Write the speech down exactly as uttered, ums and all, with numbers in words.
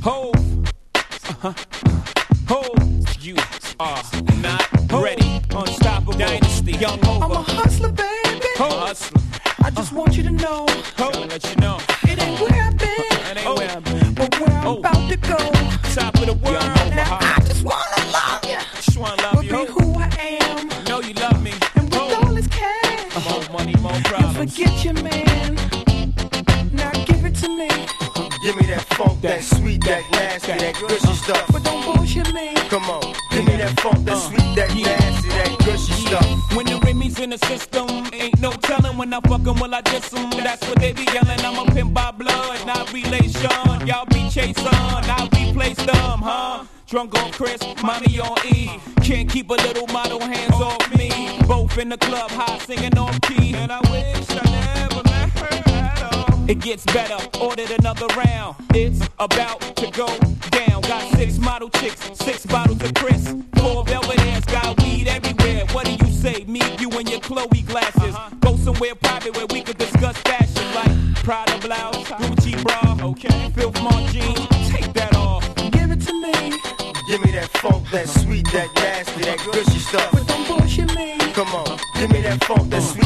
Hove, uh-huh. Hove, you are not ready. Unstoppable dynasty, young Hova. I'm a hustler, baby. Hove, hustler. I just uh-huh. want you to know. Hove, I'll let you know. It ain't where I've been. It ain't where I've been. But where I'm oh. about to go. Top of the world. Now I just wanna love you. Just wanna love but you. Be who I am. You know you love me. And with all this cash. More money, more problems. You forget your man. Now give it to me. Give me that funk, that sweet, that nasty, that gushy stuff. But don't bullshit me. Come on, give me that funk, that sweet, that nasty, that gushy stuff. When the Remy's in the system, ain't no telling when I fuck 'em, will I diss 'em. That's what they be yelling. I'm a pimp by blood, not relation. Y'all be chasing, I replace them, huh? Drunk on Chris, mommy on E. Can't keep a little model hands off me. Both in the club, high singing off key. And I wish I never met her at all. It gets better, ordered another round. It's about to go down. Got six model chicks, six bottles of Chris. Four velvet ass, got weed everywhere. What do you say? Me, you, and your Chloe glasses. Uh-huh. Go somewhere private where we could discuss fashion. Like Prada blouse, Gucci bra, okay. Filth Mart jeans, take that off. Give it to me. Give me that funk, that sweet, that nasty, that gushy stuff. But don't bullshit me. Come on, give me that funk, that sweet.